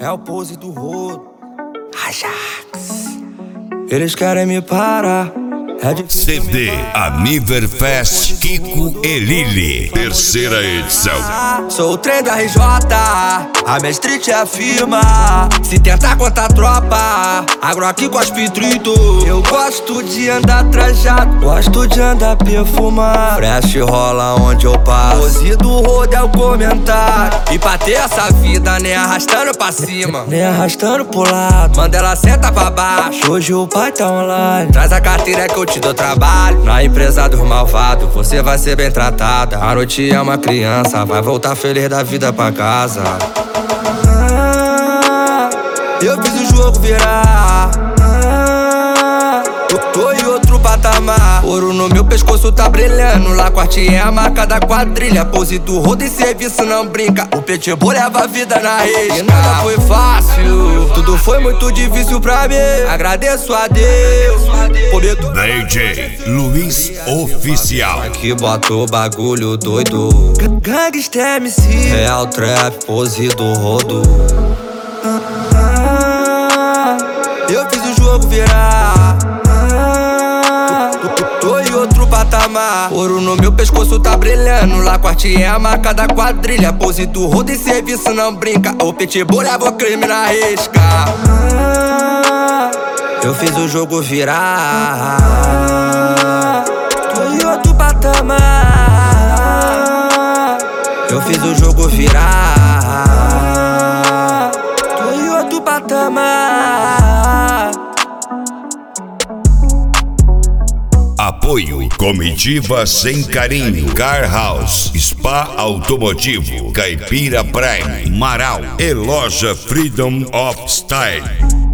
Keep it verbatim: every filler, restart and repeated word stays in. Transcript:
É o pose do rodo. Ajax. Eles querem me parar. É C D Aniverfest Kiko e Lili, terceira edição. Sou o trem do R J, a minha street é a firma. Se tentar contar a tropa, agro aqui com as pitrito. Eu gosto de andar trajado, gosto de andar perfumado. Fresh rola onde eu passo, pose do rodo é o comentário. E pra ter essa vida, nem arrastando pra cima, nem arrastando pro lado. Manda ela senta pra baixo, hoje o pai tá online. Traz a carteira que eu te dou trabalho. Na empresa dos malvados, você vai ser bem tratada. A noite é uma criança, vai voltar feliz da vida pra casa. Ah, eu fiz o jogo virar. Ah, tô, tô em outro patamar. Ouro no meu pescoço tá brilhando. Lá corte é a marca da quadrilha. Pose do rodo e serviço não brinca. O pitbull leva a vida na risca. E nada foi fácil, tudo foi muito difícil pra mim. Agradeço a Deus. D J Luiz Oficial. Que botou bagulho doido. Gangsta M C, real trap, pose do rodo. Ah, eu fiz o jogo virar. Ah, tô em outro patamar. Ouro no meu pescoço tá brilhando. Lá corte é a marca da quadrilha. Pose do rodo e serviço não brinca. O pitbull leva o crime na risca. Ah, eu fiz o jogo virar. Tô em outro patamar. Eu fiz o jogo virar. Tô em outro patamar. Apoio Comitiva Sem Carinho, Car House, Spa Automotivo, Caipira Prime, Marau e Loja Freedom of Style.